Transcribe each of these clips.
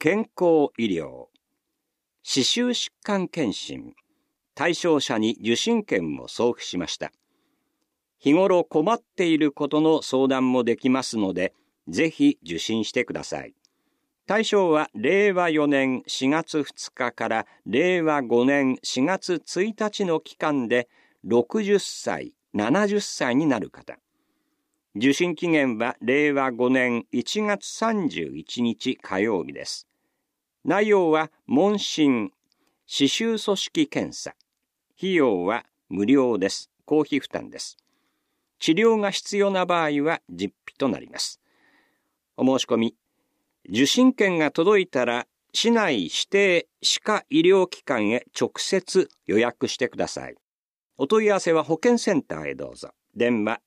健康医療、歯周疾患検診、対象者に受診券を送付しました。日頃困っていることの相談もできますので、ぜひ受診してください。対象は令和4年4月2日から令和5年4月1日の期間で60歳、70歳になる方。受診期限は令和5年1月31日火曜日です。内容は問診、歯周組織検査。費用は無料です。公費負担です。治療が必要な場合は実費となります。お申し込み、受診券が届いたら市内指定歯科医療機関へ直接予約してください。お問い合わせは保健センターへどうぞ。電話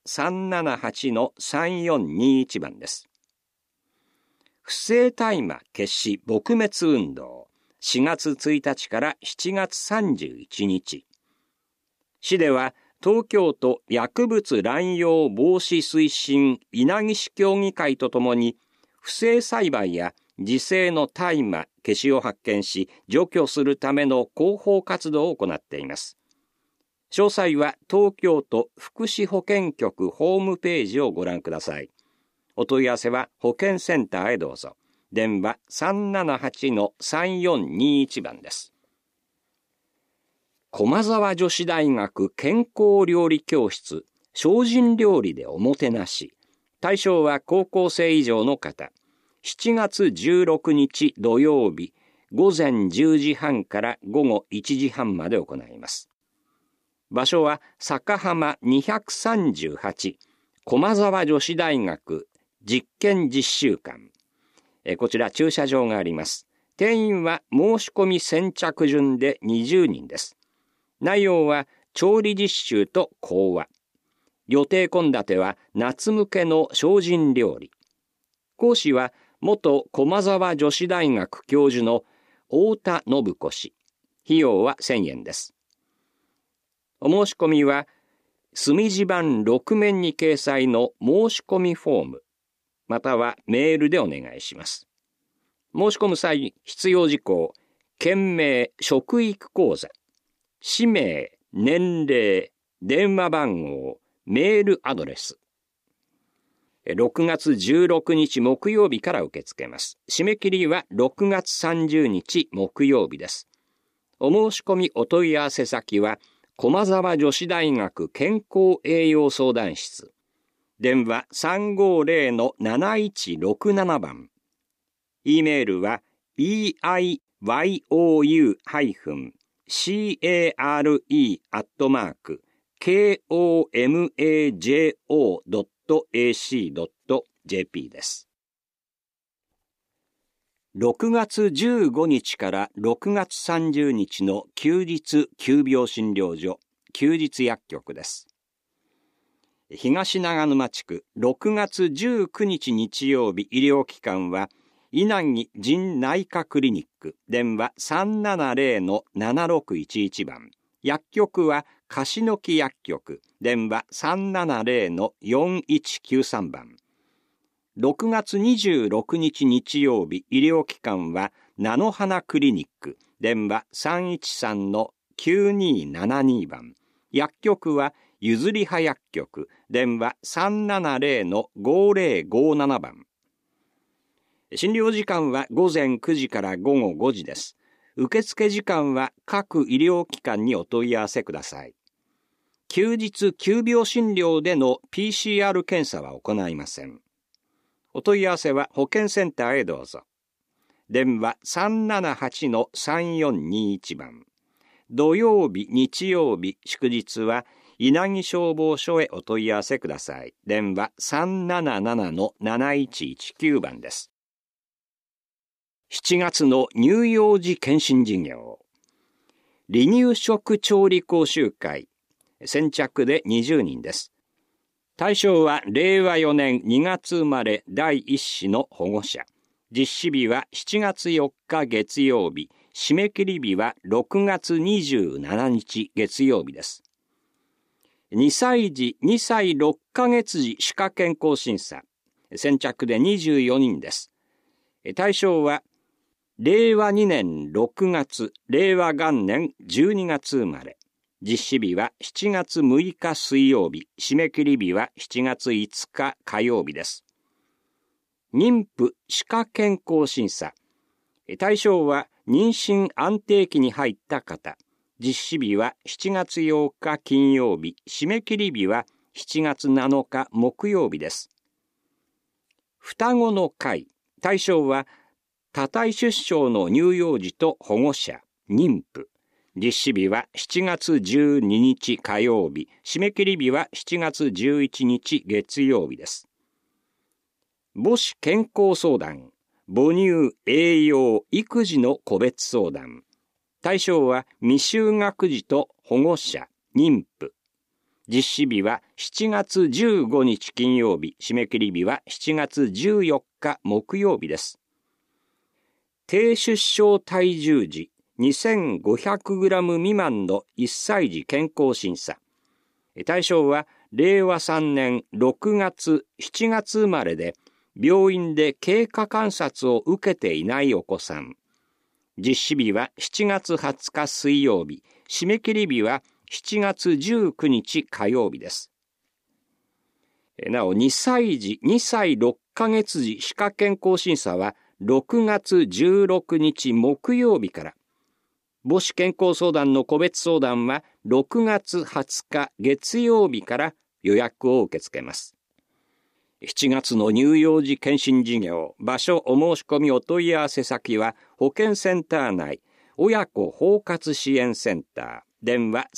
378-3421 番です。不正大麻決死撲滅運動4月1日から7月31日。市では東京都薬物乱用防止推進稲城市協議会とともに不正栽培や自生の大麻、ケシを発見し除去するための広報活動を行っています。詳細は東京都福祉保健局ホームページをご覧ください。お問い合わせは保健センターへどうぞ。電話 378-3421 番です。駒沢女子大学健康料理教室精進料理でおもてなし。対象は高校生以上の方。7月16日土曜日午前10時半から午後1時半まで行います。場所は坂浜238駒沢女子大学実験実習館。こちら駐車場があります。定員は申し込み先着順で20人です。内容は調理実習と講話。予定献立は夏向けの精進料理。講師は元駒沢女子大学教授の太田信子氏。費用は1000円です。お申し込みは墨字版6面に掲載の申し込みフォームまたはメールでお願いします。申し込む際必要事項、県名、職域講座、氏名、年齢、電話番号、メールアドレス。6月16日木曜日から受け付けます。締め切りは6月30日木曜日です。お申し込みお問い合わせ先は、駒沢女子大学健康栄養相談室。電話 350-7167 番。E メールは eiyu-care@komajo.ac.jp です。6月15日から6月30日の休日急病診療所、休日薬局です。東長沼地区6月19日日曜日医療機関は稲城腎内科クリニック。電話 370-7611 番。薬局は樫の木薬局。電話 370-4193 番。6月26日日曜日医療機関は菜の花クリニック。電話 313-9272 番。薬局はゆずりは薬局。電話 370-5057 番。診療時間は午前9時から午後5時です。受付時間は各医療機関にお問い合わせください。休日急病診療での PCR 検査は行いません。お問い合わせは保健センターへどうぞ。電話 378-3421 番。土曜日、日曜日、祝日は稲城消防署へお問い合わせください。電話 377-7119 番です。7月の乳幼児検診事業。離乳食調理講習会。先着で20人です。対象は令和4年2月生まれ第1子の保護者。実施日は7月4日月曜日。締め切り日は6月27日月曜日です。2歳児、2歳6ヶ月児歯科健康審査。先着で24人です。対象は令和2年6月、令和元年12月生まれ。実施日は7月6日水曜日、締め切り日は7月5日火曜日です。妊婦歯科健康審査。対象は妊娠安定期に入った方。実施日は7月8日金曜日、締め切り日は7月7日木曜日です。双子の会。対象は多胎出生の乳幼児と保護者、妊婦。実施日は7月12日火曜日、締め切り日は7月11日月曜日です。母子健康相談、母乳、栄養、育児の個別相談。対象は未就学児と保護者、妊婦。実施日は7月15日金曜日、締め切り日は7月14日木曜日です。低出生体重時、2500g 未満の1歳児健康審査。対象は令和3年6月、7月生まれで、病院で経過観察を受けていないお子さん。実施日は7月20日水曜日、締め切り日は7月19日火曜日です。なお、2歳児、2歳6ヶ月児歯科健康審査は6月16日木曜日から、母子健康相談の個別相談は6月20日月曜日から予約を受け付けます。7月の乳幼児健診事業、場所お申し込みお問い合わせ先は保健センター内、親子包括支援センター、電話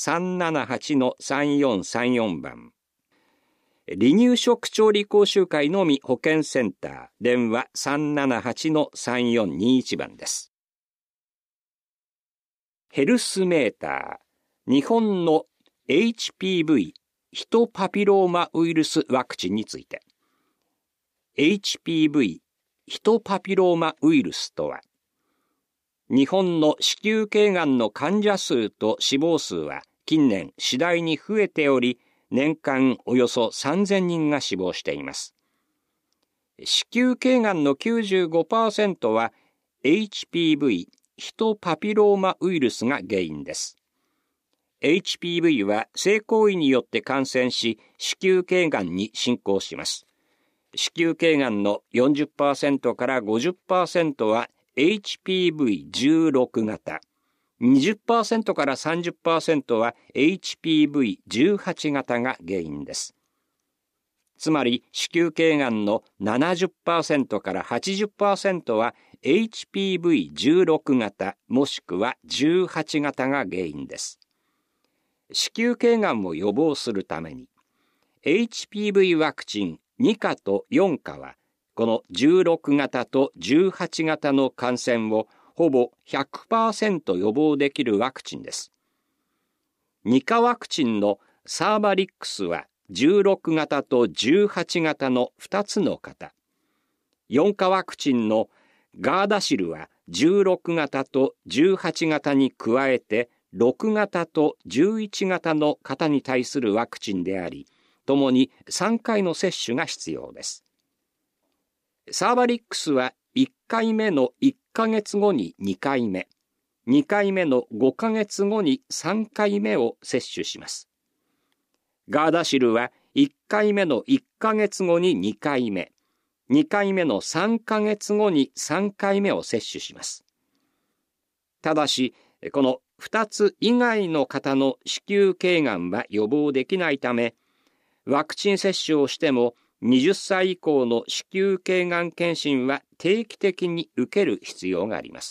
378-3434 番。離乳食調理講習会のみ保健センター、電話 378-3421 番です。ヘルスメーター、日本の HPV、ヒトパピローマウイルスワクチンについて。HPV、ヒトパピローマウイルスとは、日本の子宮頸がんの患者数と死亡数は近年次第に増えており、年間およそ3000人が死亡しています。子宮頸がんの 95% は HPV、ヒトパピローマウイルスが原因です。HPV は性行為によって感染し、子宮頸がんに進行します。子宮頸がんの 40% から 50% は HPV16 型、20% から 30% は HPV18 型が原因です。つまり子宮頸がんの 70% から 80% は HPV16 型もしくは18型が原因です。子宮頸がんを予防するために HPV ワクチン2価と4価はこの16型と18型の感染をほぼ 100% 予防できるワクチンです。2価ワクチンのサーバリックスは16型と18型の2つの型。4価ワクチンのガーダシルは16型と18型に加えて6型と11型の型に対するワクチンであり、ともに3回の接種が必要です。サーバリックスは1回目の1ヶ月後に2回目、2回目の5ヶ月後に3回目を接種します。ガーダシルは1回目の1ヶ月後に2回目、2回目の3ヶ月後に3回目を接種します。ただし、この2つ以外の方の子宮頸がんは予防できないため、ワクチン接種をしても20歳以降の子宮頸がん検診は定期的に受ける必要があります。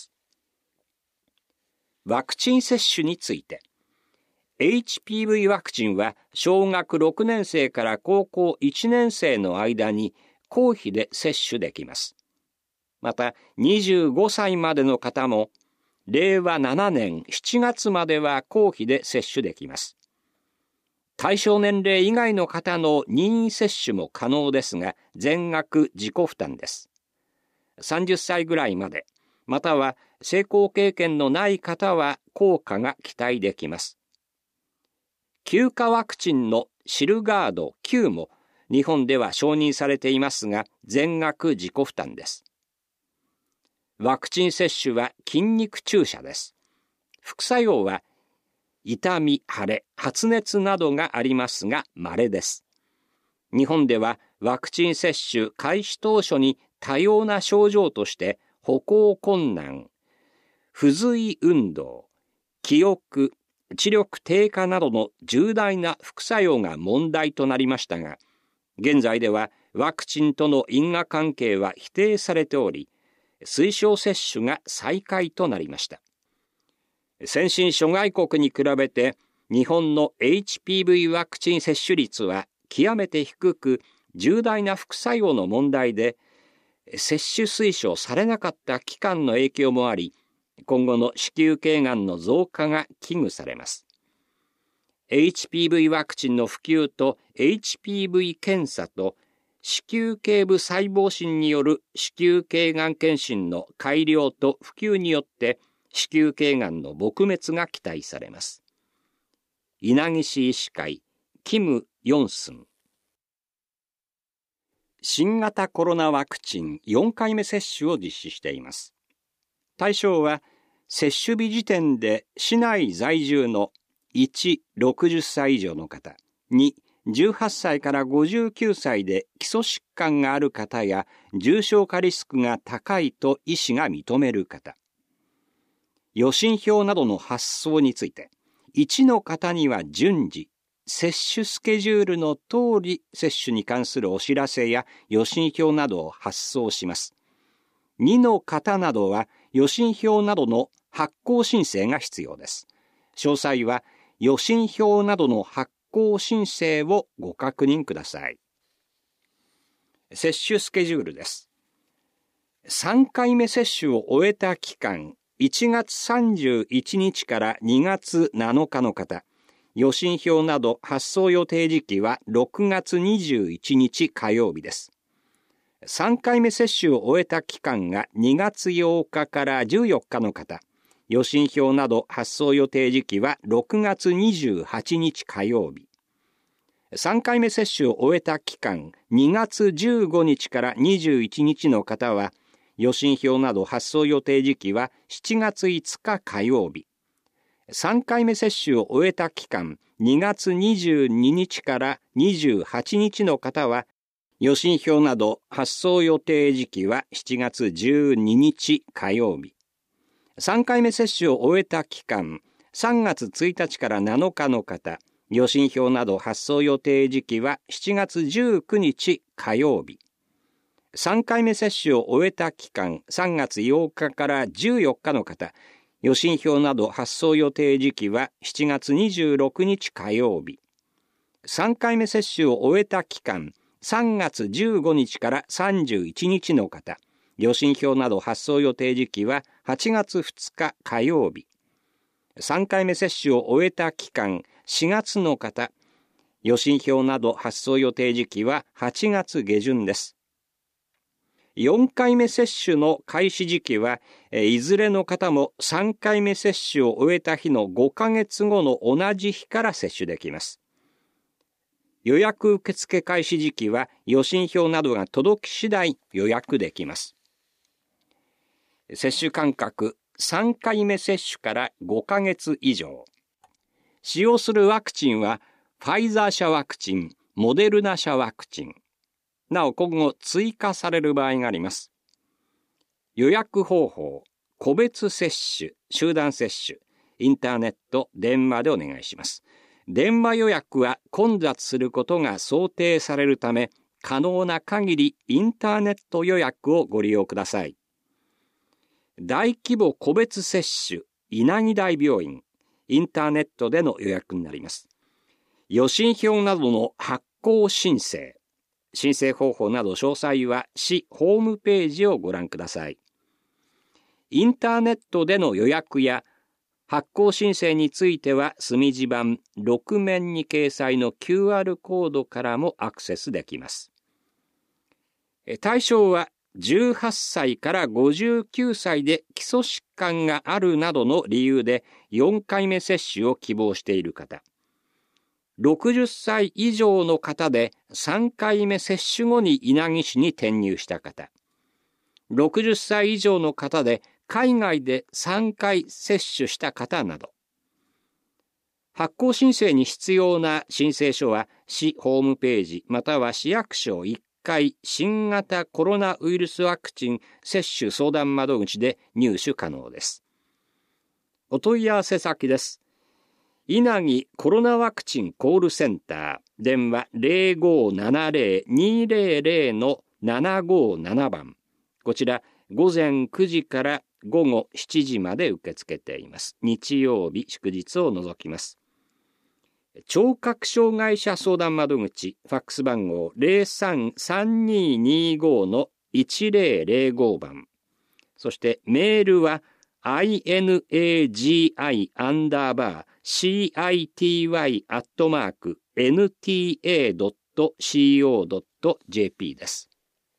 ワクチン接種について、HPV ワクチンは小学6年生から高校1年生の間に公費で接種できます。また25歳までの方も令和7年7月までは公費で接種できます。対象年齢以外の方の任意接種も可能ですが、全額自己負担です。30歳ぐらいまで、または成功経験のない方は効果が期待できます。9価ワクチンのシルガード9も日本では承認されていますが、全額自己負担です。 ワクチン接種は筋肉注射です。副作用は痛み、腫れ、発熱などがありますが稀です。日本ではワクチン接種開始当初に多様な症状として歩行困難、不随運動、記憶、知力低下などの重大な副作用が問題となりましたが、現在ではワクチンとの因果関係は否定されており、推奨接種が再開となりました。先進諸外国に比べて日本の HPV ワクチン接種率は極めて低く、重大な副作用の問題で接種推奨されなかった期間の影響もあり、今後の子宮頸がんの増加が危惧されます。HPV ワクチンの普及と HPV 検査と子宮頸部細胞診による子宮頸がん検診の改良と普及によって子宮頸がんの撲滅が期待されます。稲城市医師会、キム・ヨンスン。新型コロナワクチン4回目接種を実施しています。対象は、接種日時点で市内在住の1、60歳以上の方、2、18歳から59歳で基礎疾患がある方や重症化リスクが高いと医師が認める方。予診票などの発送について、1の方には順次、接種スケジュールの通り接種に関するお知らせや予診票などを発送します。2の方などは予診票などの発行申請が必要です。詳細は予診票などの発行申請をご確認ください。接種スケジュールです。3回目接種を終えた期間、1月31日から2月7日の方、予診票など発送予定時期は6月21日火曜日です。3回目接種を終えた期間が2月8日から14日の方、予診票など発送予定時期は6月28日火曜日。3回目接種を終えた期間2月15日から21日の方は、予診票など発送予定時期は7月5日火曜日。3回目接種を終えた期間2月22日から28日の方は、予診票など発送予定時期は7月12日火曜日。3回目接種を終えた期間3月1日から7日の方、予診票など発送予定時期は7月19日火曜日。3回目接種を終えた期間3月8日から14日の方、予診票など発送予定時期は7月26日火曜日。3回目接種を終えた期間3月15日から31日の方、予診票など発送予定時期は8月2日火曜日。3回目接種を終えた期間4月の方、予診票など発送予定時期は8月下旬です。4回目接種の開始時期はいずれの方も3回目接種を終えた日の5ヶ月後の同じ日から接種できます。予約受付開始時期は予診票などが届き次第予約できます。接種間隔3回目接種から5ヶ月以上。使用するワクチンはファイザー社ワクチン、モデルナ社ワクチン。なお今後追加される場合があります。予約方法、個別接種、集団接種、インターネット、電話でお願いします。電話予約は混雑することが想定されるため、可能な限りインターネット予約をご利用ください。大規模個別接種、稲城大病院、インターネットでの予約になります。予診票などの発行申請、申請方法など詳細は市ホームページをご覧ください。インターネットでの予約や発行申請については墨字版6面に掲載の QR コードからもアクセスできます。対象は18歳から59歳で基礎疾患があるなどの理由で4回目接種を希望している方、60歳以上の方で3回目接種後に稲城市に転入した方、 60歳以上の方で海外で3回接種した方など。発行申請に必要な申請書は市ホームページまたは市役所1階新型コロナウイルスワクチン接種相談窓口で入手可能です。お問い合わせ先です。稲城コロナワクチンコールセンター、電話 0570-200-757 番。こちら午前9時から午後7時まで受け付けています。日曜日祝日を除きます。聴覚障害者相談窓口ファックス番号 033225-1005 番。そしてメールはinagi_city@nta.co.jp です。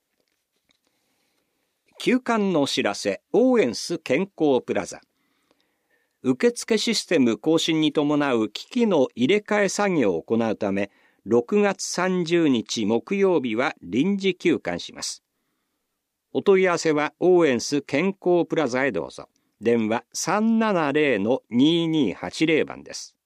休館のお知らせ、オーエンス健康プラザ。受付システム更新に伴う機器の入れ替え作業を行うため、6月30日木曜日は臨時休館します。お問い合わせはオーエンス健康プラザへどうぞ。電話 370-2280 番です。